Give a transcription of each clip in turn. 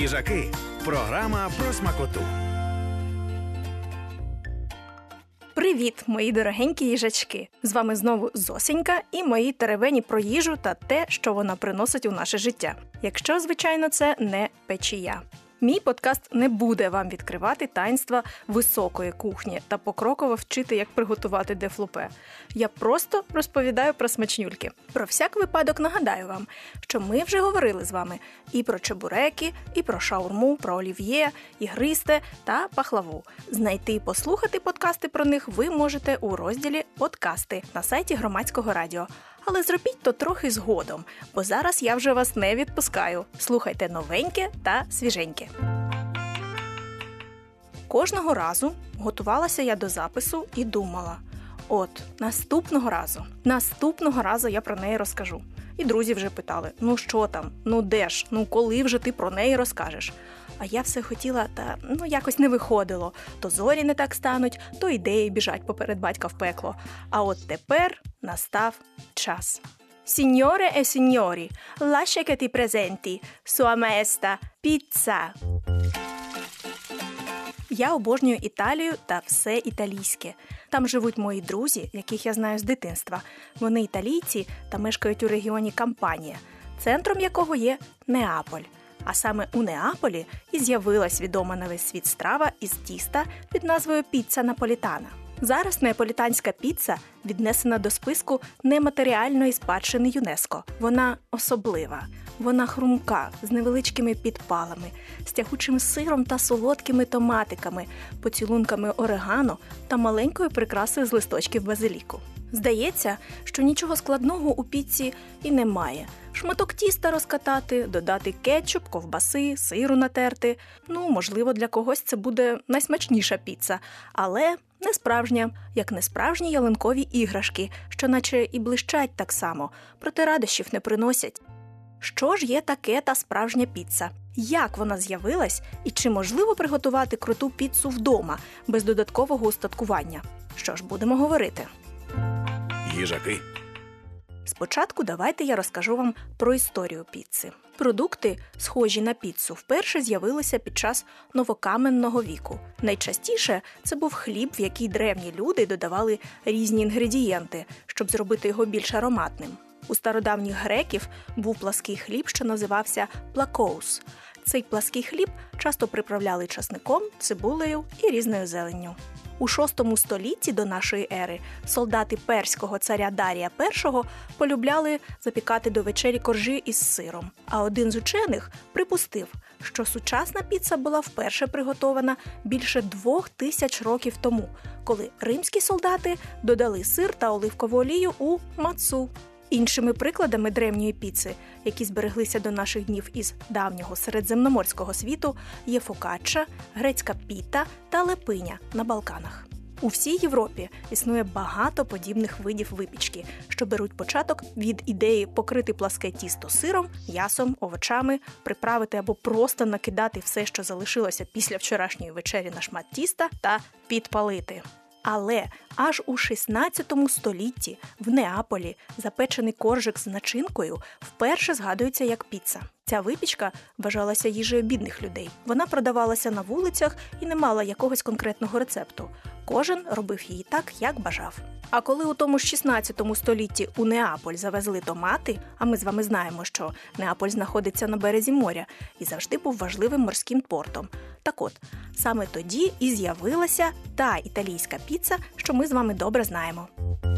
Їжаки. Програма про смакоту. Привіт, мої дорогенькі їжачки! З вами знову Зосенька і мої теревені про їжу та те, що вона приносить у наше життя. Якщо, звичайно, це не печія. Мій подкаст не буде вам відкривати таїнства високої кухні та покроково вчити, як приготувати дефлупе. Я просто розповідаю про смачнюльки. Про всяк випадок нагадаю вам, що ми вже говорили з вами і про чебуреки, і про шаурму, про олів'є, ігристе та пахлаву. Знайти і послухати подкасти про них ви можете у розділі «Подкасти» на сайті Громадського радіо. Але зробіть то трохи згодом, бо зараз я вже вас не відпускаю. Слухайте новеньке та свіженьке. Кожного разу готувалася я до запису і думала, наступного разу я про неї розкажу. І друзі вже питали, що там, де ж, коли вже ти про неї розкажеш? А я все хотіла, та якось не виходило. То зорі не так стануть, то ідеї біжать поперед батька в пекло. А от тепер настав час. Signore e signori, lascia che ti presenti Sua Maestà Pizza. Я обожнюю Італію та все італійське. Там живуть мої друзі, яких я знаю з дитинства. Вони італійці та мешкають у регіоні Кампанія, центром якого є Неаполь. А саме у Неаполі і з'явилась відома на весь світ страва із тіста під назвою піца наполітана. Зараз неаполітанська піца віднесена до списку нематеріальної спадщини ЮНЕСКО. Вона особлива. Вона хрумка, з невеличкими підпалами, з тягучим сиром та солодкими томатиками, поцілунками орегано та маленькою прикрасою з листочків базиліку. Здається, що нічого складного у піці і немає. Шматок тіста розкатати, додати кетчуп, ковбаси, сиру натерти. Можливо, для когось це буде найсмачніша піца, але не справжня, як не справжні ялинкові іграшки, що наче і блищать так само, проте радощів не приносять. Що ж є таке та справжня піца? Як вона з'явилась і чи можливо приготувати круту піцу вдома, без додаткового устаткування? Що ж, будемо говорити. Їжаки. Спочатку давайте я розкажу вам про історію піци. Продукти, схожі на піцу, вперше з'явилися під час новокаменного віку. Найчастіше це був хліб, в який древні люди додавали різні інгредієнти, щоб зробити його більш ароматним. У стародавніх греків був плаский хліб, що називався плакоус. Цей плаский хліб часто приправляли часником, цибулею і різною зеленню. У VI столітті до нашої ери солдати перського царя Дарія І полюбляли запікати до вечері коржі із сиром. А один з учених припустив, що сучасна піца була вперше приготована більше 2000 років тому, коли римські солдати додали сир та оливкову олію у мацу. Іншими прикладами древньої піци, які збереглися до наших днів із давнього середземноморського світу, є фокачча, грецька піта та лепиня на Балканах. У всій Європі існує багато подібних видів випічки, що беруть початок від ідеї покрити пласке тісто сиром, м'ясом, овочами, приправити або просто накидати все, що залишилося після вчорашньої вечері на шмат тіста та підпалити. Але аж у 16 столітті в Неаполі запечений коржик з начинкою вперше згадується як піца. Ця випічка вважалася їжею бідних людей. Вона продавалася на вулицях і не мала якогось конкретного рецепту. Кожен робив її так, як бажав. А коли у тому ж 16 столітті у Неаполь завезли томати, а ми з вами знаємо, що Неаполь знаходиться на березі моря і завжди був важливим морським портом. Так от, саме тоді і з'явилася та італійська піца, що ми з вами добре знаємо.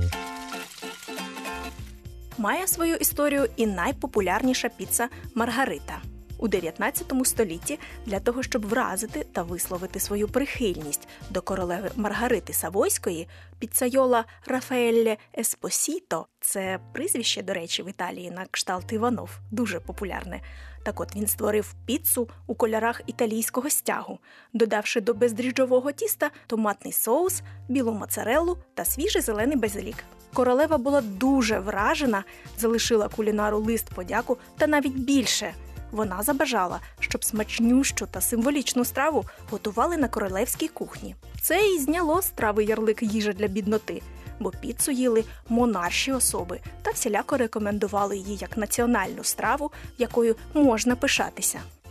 Має свою історію і найпопулярніша піца Маргарита. У 19 столітті для того, щоб вразити та висловити свою прихильність до королеви Маргарити Савойської, піцайола Рафаелле Еспосіто, це прізвище, до речі, в Італії на кшталт Іванов, дуже популярне. Так от він створив піцу у кольорах італійського стягу, додавши до бездріжджового тіста томатний соус, білу моцареллу та свіжий зелений базилік. Королева була дуже вражена, залишила кулінару лист подяку та навіть більше. Вона забажала, щоб смачнющу та символічну страву готували на королевській кухні. Це і зняло страви ярлик «їжа для бідноти», бо піцу їли монарші особи та всіляко рекомендували її як національну страву, якою можна пишатися.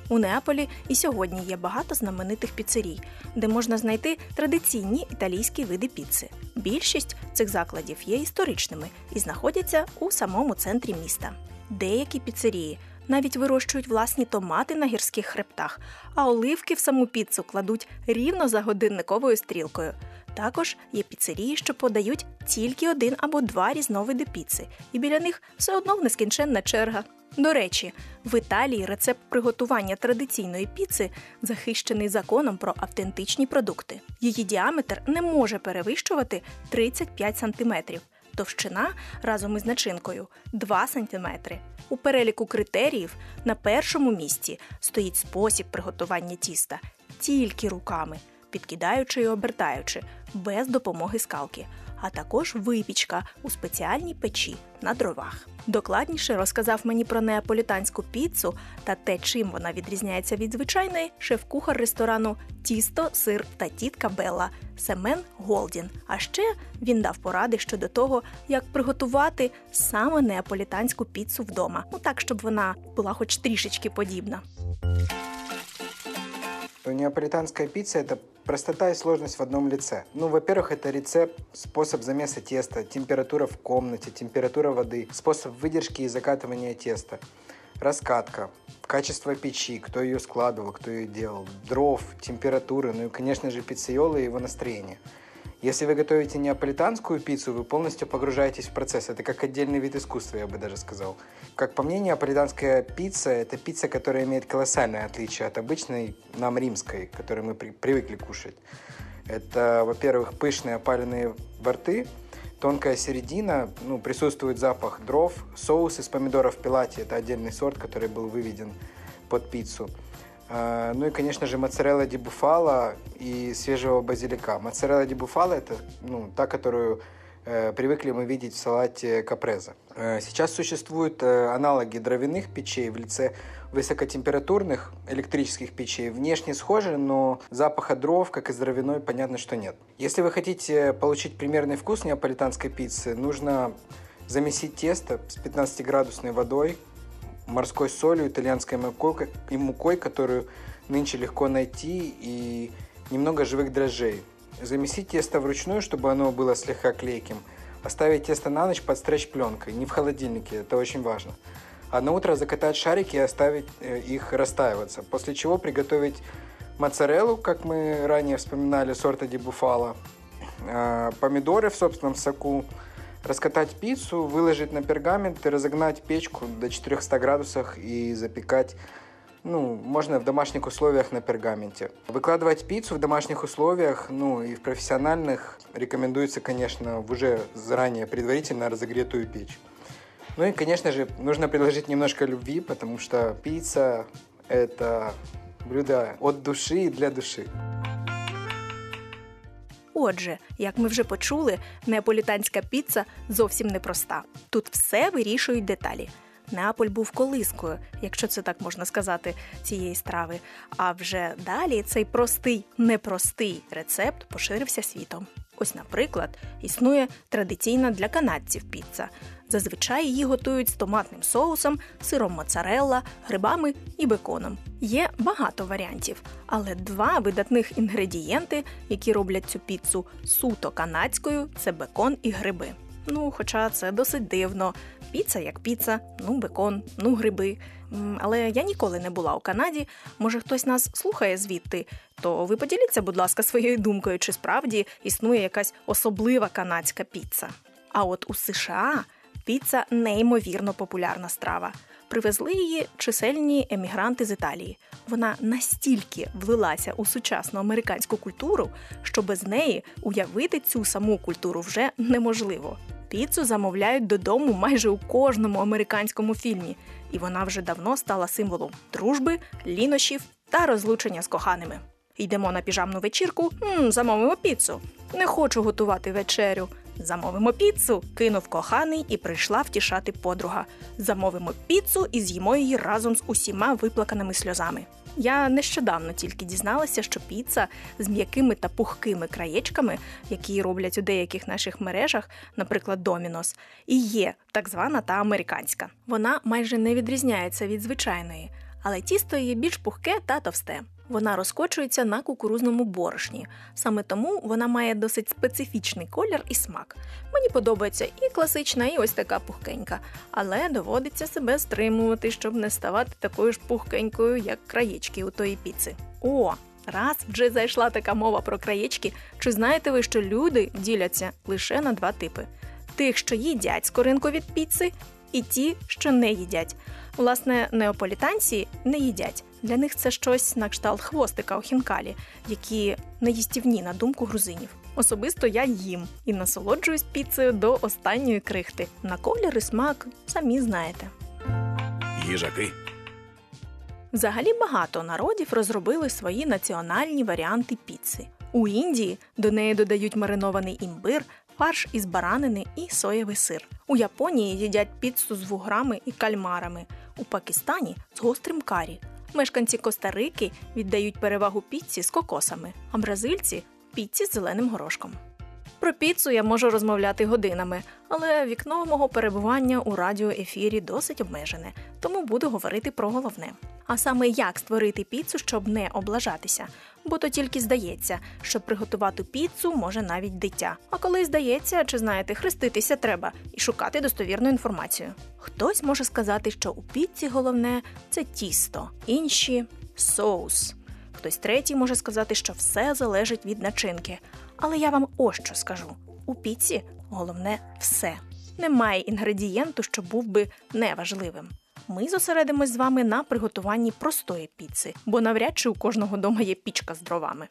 У Неаполі і сьогодні є багато знаменитих піцерій, де можна знайти традиційні італійські види піци. Більшість цих закладів є історичними і знаходяться у самому центрі міста. Деякі піцерії навіть вирощують власні томати на гірських хребтах, а оливки в саму піцу кладуть рівно за годинниковою стрілкою. Також є піцерії, що подають тільки 1 або 2 різновиди піци, і біля них все одно нескінченна черга. До речі, в Італії рецепт приготування традиційної піци захищений законом про автентичні продукти. Її діаметр не може перевищувати 35 см, товщина разом із начинкою – 2 см. У переліку критеріїв на першому місці стоїть спосіб приготування тіста тільки руками, підкидаючи і обертаючи, без допомоги скалки, а також випічка у спеціальній печі на дровах. Докладніше розказав мені про неаполітанську піцу та те, чим вона відрізняється від звичайної, шеф-кухар ресторану «Тісто, сир та тітка Белла» Семен Голдін. А ще він дав поради щодо того, як приготувати саме неаполітанську піцу вдома, так, щоб вона була хоч трішечки подібна. Неаполитанская пицца – это простота и сложность в одном лице. Во-первых, это рецепт, способ замеса теста, температура в комнате, температура воды, способ выдержки и закатывания теста, раскатка, качество печи, кто ее складывал, кто ее делал, дров, температуры, и, конечно же, пиццейола и его настроение. Если вы готовите неаполитанскую пиццу, вы полностью погружаетесь в процесс. Это как отдельный вид искусства, я бы даже сказал. Как по мне, неаполитанская пицца – это пицца, которая имеет колоссальное отличие от обычной нам римской, которую мы привыкли кушать. Это, во-первых, пышные опаленные борты, тонкая середина, присутствует запах дров, соус из помидоров пилати – это отдельный сорт, который был выведен под пиццу. И, конечно же, моцарелла ди буфало и свежего базилика. Моцарелла ди буфало – это та, которую привыкли мы видеть в салате капреза. Сейчас существуют аналоги дровяных печей в лице высокотемпературных электрических печей. Внешне схожи, но запаха дров, как из дровяной, понятно, что нет. Если вы хотите получить примерный вкус неаполитанской пиццы, нужно замесить тесто с 15-градусной водой, морской солью, итальянской мукой, которую нынче легко найти, и немного живых дрожжей. Замесить тесто вручную, чтобы оно было слегка клейким. Оставить тесто на ночь под стретч-пленкой, не в холодильнике, это очень важно. А на утро закатать шарики и оставить их растаиваться. После чего приготовить моцареллу, как мы ранее вспоминали, сорта ди буфало, помидоры в собственном соку, раскатать пиццу, выложить на пергамент и разогнать печку до 400 градусов и запекать, можно в домашних условиях на пергаменте. Выкладывать пиццу в домашних условиях, и в профессиональных рекомендуется, конечно, в уже заранее предварительно разогретую печь. И, конечно же, нужно приложить немножко любви, потому что пицца – это блюдо от души и для души. Отже, як ми вже почули, неаполітанська піца зовсім непроста. Тут все вирішують деталі. Неаполь був колискою, якщо це так можна сказати, цієї страви. А вже далі цей простий, непростий рецепт поширився світом. Ось, наприклад, існує традиційна для канадців піца. Зазвичай її готують з томатним соусом, сиром моцарелла, грибами і беконом. Є багато варіантів, але 2 видатних інгредієнти, які роблять цю піцу суто канадською – це бекон і гриби. Хоча це досить дивно. Піца як піца, бекон, гриби. Але я ніколи не була у Канаді. Може, хтось нас слухає звідти? То ви поділіться, будь ласка, своєю думкою, чи справді існує якась особлива канадська піца. А от у США піца – неймовірно популярна страва. Привезли її чисельні емігранти з Італії. Вона настільки влилася у сучасну американську культуру, що без неї уявити цю саму культуру вже неможливо. Піцу замовляють додому майже у кожному американському фільмі, і вона вже давно стала символом дружби, лінощів та розлучення з коханими. Йдемо на піжамну вечірку, замовимо піцу. Не хочу готувати вечерю. Замовимо піцу, кинув коханий і прийшла втішати подруга. Замовимо піцу і з'їмо її разом з усіма виплаканими сльозами. Я нещодавно тільки дізналася, що піца з м'якими та пухкими краєчками, які роблять у деяких наших мережах, наприклад, Домінос, і є так звана та американська. Вона майже не відрізняється від звичайної, Але тісто її більш пухке та товсте. Вона розкочується на кукурузному борошні. Саме тому вона має досить специфічний колір і смак. Мені подобається і класична, і ось така пухкенька. Але доводиться себе стримувати, щоб не ставати такою ж пухкенькою, як краєчки у тої піци. О, раз вже зайшла така мова про краєчки, чи знаєте ви, що люди діляться лише на два типи? Тих, що їдять скоринку від піци, і ті, що не їдять. Власне, неаполітанці не їдять. Для них це щось на кшталт хвостика у хінкалі, які неїстівні, на думку грузинів. Особисто я їм і насолоджуюсь піцею до останньої крихти. На колір і смак самі знаєте. Їжаки. Взагалі багато народів розробили свої національні варіанти піци. У Індії до неї додають маринований імбир, фарш із баранини і соєвий сир. У Японії їдять піцу з вуграми і кальмарами. У Пакистані – з гострим карі. Мешканці Коста-Рики віддають перевагу піці з кокосами, а бразильці – піці з зеленим горошком. Про піцу я можу розмовляти годинами, але вікно мого перебування у радіоефірі досить обмежене, тому буду говорити про головне. А саме як створити піцу, щоб не облажатися. Бо то тільки здається, що приготувати піцу може навіть дитя. А коли здається, чи знаєте, хреститися треба і шукати достовірну інформацію. Хтось може сказати, що у піці головне – це тісто, інші – соус. Хтось третій може сказати, що все залежить від начинки. Але я вам ось що скажу. У піці головне все. Немає інгредієнту, що був би неважливим. Ми зосередимось з вами на приготуванні простої піци, бо навряд чи у кожного дома є пічка з дровами.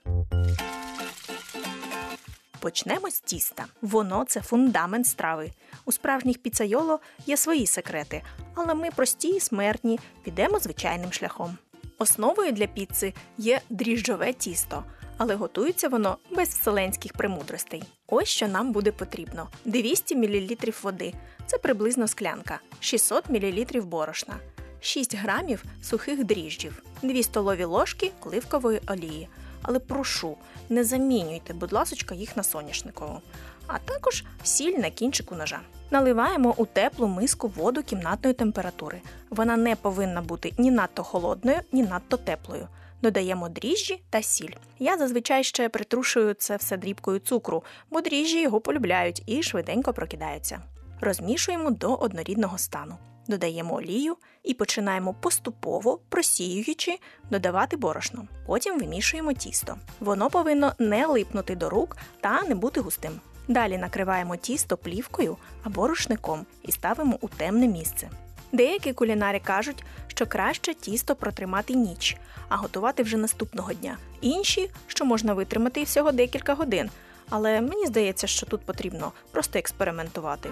Почнемо з тіста. Воно – це фундамент страви. У справжніх піцайоло є свої секрети, але ми прості і смертні, підемо звичайним шляхом. Основою для піци є дріжджове тісто, але готується воно без вселенських премудростей. Ось що нам буде потрібно. 200 мл води – це приблизно склянка, 600 мл борошна, 6 грамів сухих дріжджів, 2 столові ложки оливкової олії. Але прошу, не замінюйте, будь ласочка, їх на соняшникову. А також сіль на кінчику ножа. Наливаємо у теплу миску воду кімнатної температури. Вона не повинна бути ні надто холодною, ні надто теплою. Додаємо дріжджі та сіль. Я зазвичай ще притрушую це все дрібкою цукру, бо дріжджі його полюбляють і швиденько прокидаються. Розмішуємо до однорідного стану. Додаємо олію і починаємо поступово, просіюючи, додавати борошно. Потім вимішуємо тісто. Воно повинно не липнути до рук та не бути густим. Далі накриваємо тісто плівкою або рушником і ставимо у темне місце. Деякі кулінари кажуть, що краще тісто протримати ніч, а готувати вже наступного дня. Інші, що можна витримати і всього декілька годин. Але мені здається, що тут потрібно просто експериментувати.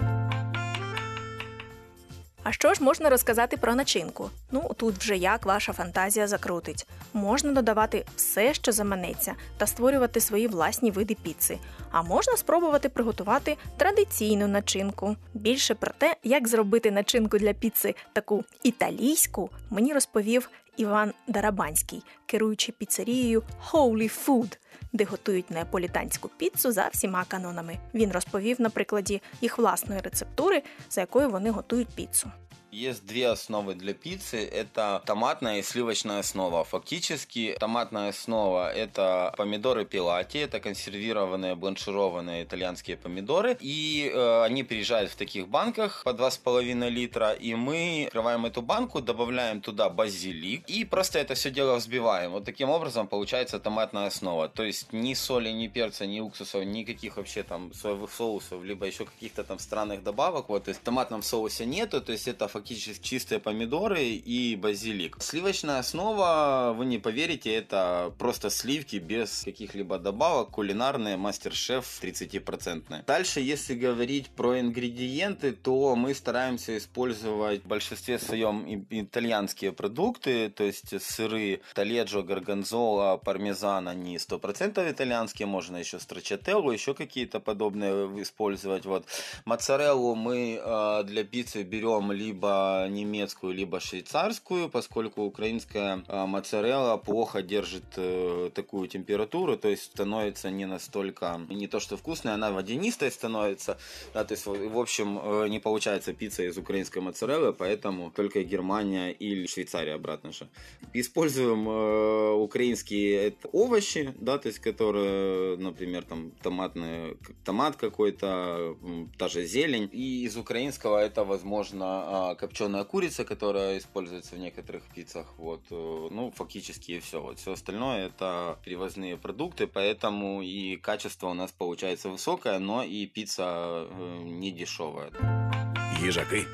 А що ж можна розказати про начинку? Тут вже як ваша фантазія закрутить. Можна додавати все, що заманеться, та створювати свої власні види піци. А можна спробувати приготувати традиційну начинку. Більше про те, як зробити начинку для піци таку італійську, мені розповів Іван Дарабанський, керуючий піцерією Holy Food, де готують неаполітанську піцу за всіма канонами. Він розповів на прикладі їх власної рецептури, за якою вони готують піцу. Есть две основы для пиццы. Это томатная и сливочная основа. Фактически томатная основа – это помидоры пилати, это консервированные, бланшированные итальянские помидоры. И они приезжают в таких банках по 2,5 литра. И мы открываем эту банку, добавляем туда базилик и просто это все дело взбиваем. Вот таким образом получается томатная основа. То есть ни соли, ни перца, ни уксусов, никаких вообще там соевых соусов, либо еще каких-то там странных добавок. Вот, то есть в томатном соусе нету, то есть это фактически чистые помидоры и базилик. Сливочная основа, вы не поверите, это просто сливки без каких-либо добавок, кулинарные, мастер-шеф 30%. Дальше, если говорить про ингредиенты, то мы стараемся использовать в большинстве своем итальянские продукты, то есть сыры таледжо, горгонзола, пармезан, они 100% итальянские, можно еще страчателлу, еще какие-то подобные использовать. Вот. Моцареллу мы для пиццы берем либо либо немецкую, либо швейцарскую, поскольку украинская моцарелла плохо держит такую температуру, то есть становится не настолько, не то что вкусная, она водянистой становится, да, то есть в общем не получается пицца из украинской моцареллы, поэтому только Германия или Швейцария обратно же. Используем украинские овощи, да, то есть которые, например, там томат какой-то, та же зелень. И из украинского это, возможно, копченая курица, которая используется в некоторых пиццах. Вот. Ну, фактически и все. Вот. Все остальное это привозные продукты, поэтому и качество у нас получается высокое, но и пицца не дешевая. Їжаки.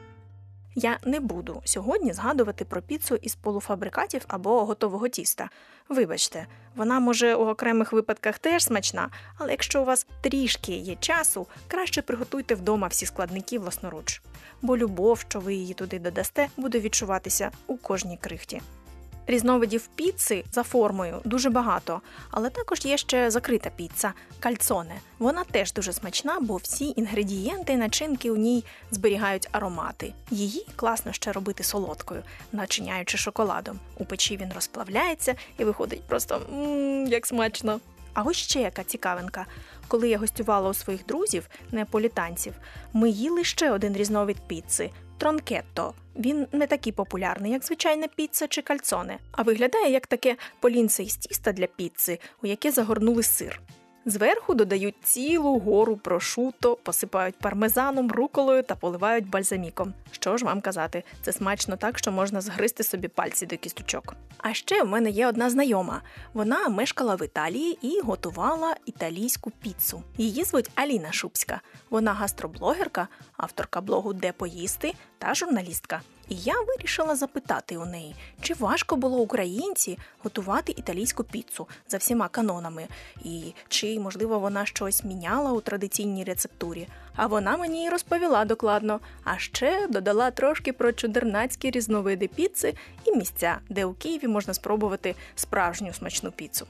Я не буду сьогодні згадувати про піцу із полуфабрикатів або готового тіста. Вибачте, вона може у окремих випадках теж смачна, але якщо у вас трішки є часу, краще приготуйте вдома всі складники власноруч. Бо любов, що ви її туди додасте, буде відчуватися у кожній крихті. Різновидів піци за формою дуже багато, але також є ще закрита піца – кальцоне. Вона теж дуже смачна, бо всі інгредієнти і начинки у ній зберігають аромати. Її класно ще робити солодкою, начиняючи шоколадом. У печі він розплавляється і виходить просто як смачно. А ось ще яка цікавинка. Коли я гостювала у своїх друзів, неаполітанців, ми їли ще один різновид піци – тронкетто. Він не такий популярний, як звичайна піца чи кальцоне, а виглядає як таке полінце із тіста для піци, у яке загорнули сир. Зверху додають цілу гору прошутто, посипають пармезаном, руколою та поливають бальзаміком. Що ж вам казати, це смачно так, що можна згризти собі пальці до кісточок. А ще в мене є одна знайома. Вона мешкала в Італії і готувала італійську піцу. Її звуть Аліна Шупська. Вона гастроблогерка, авторка блогу «Де поїсти» та журналістка. І я вирішила запитати у неї, чи важко було українці готувати італійську піцу за всіма канонами, і чи, можливо, вона щось міняла у традиційній рецептурі. А вона мені і розповіла докладно, а ще додала трошки про чудернацькі різновиди піци і місця, де у Києві можна спробувати справжню смачну піцу.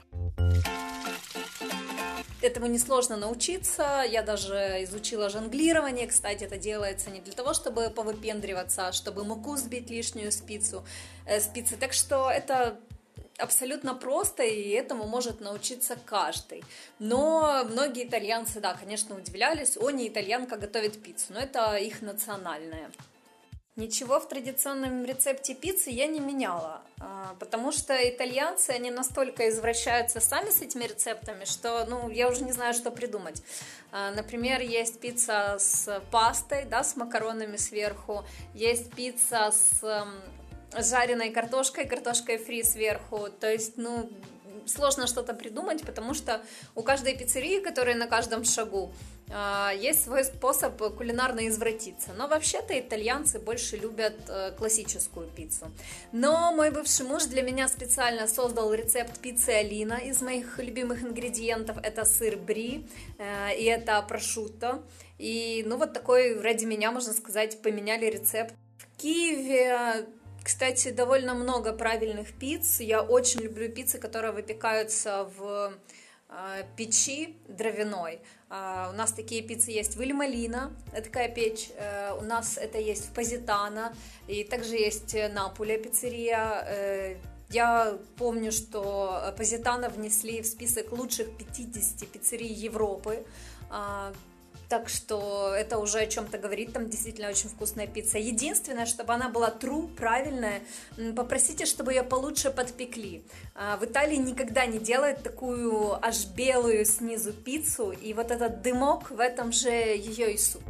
Этому несложно научиться. Я даже изучила жонглирование. Кстати, это делается не для того, чтобы повыпендриваться, а чтобы муку сбить лишнюю спицы. Так что это абсолютно просто, и этому может научиться каждый. Но многие итальянцы, да, конечно, удивлялись, не итальянка готовит пиццу, но это их национальная. Ничего в традиционном рецепте пиццы я не меняла, потому что итальянцы, они настолько извращаются сами с этими рецептами, что, я уже не знаю, что придумать. Например, есть пицца с пастой, да, с макаронами сверху, есть пицца с жареной картошкой фри сверху, то есть, сложно что-то придумать, потому что у каждой пиццерии, которая на каждом шагу, есть свой способ кулинарно извратиться. Но вообще-то итальянцы больше любят классическую пиццу. Но мой бывший муж для меня специально создал рецепт пиццы Алина из моих любимых ингредиентов. Это сыр бри и это прошутто. И, вот такой, ради меня, можно сказать, поменяли рецепт. В Киеве, кстати, довольно много правильных пиц. Я очень люблю пиццы, которые выпекаются в печи дровяной. У нас такие пиццы есть в Ильмалина, это такая печь. У нас это есть в Позитано. И также есть Наполе пиццерия. Я помню, что Позитано внесли в список лучших 50 пиццерий Европы. Так что это уже о чем-то говорит, там действительно очень вкусная пицца. Единственное, чтобы она была правильная, попросите, чтобы ее получше подпекли. В Италии никогда не делают такую аж белую снизу пиццу, и вот этот дымок, в этом же ее и суть.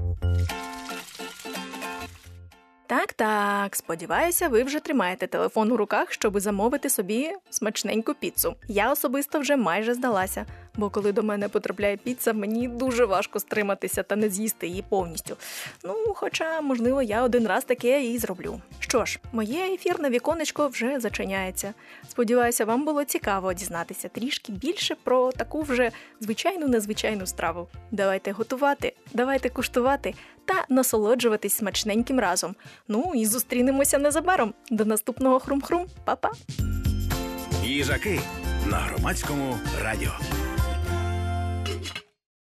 Так, сподіваюся, ви вже тримаєте телефон у руках, щоб замовити собі смачненьку піцу. Я особисто вже майже здалася, бо коли до мене потрапляє піца, мені дуже важко стриматися та не з'їсти її повністю. Хоча, можливо, я один раз таке і зроблю. Що ж, моє ефірне віконечко вже зачиняється. Сподіваюся, вам було цікаво дізнатися трішки більше про таку вже звичайну-незвичайну страву. Давайте готувати, давайте куштувати та насолоджуватись смачненьким разом. І зустрінемося незабаром. До наступного хрум-хрум. Па-па! Їжаки на Громадському радіо.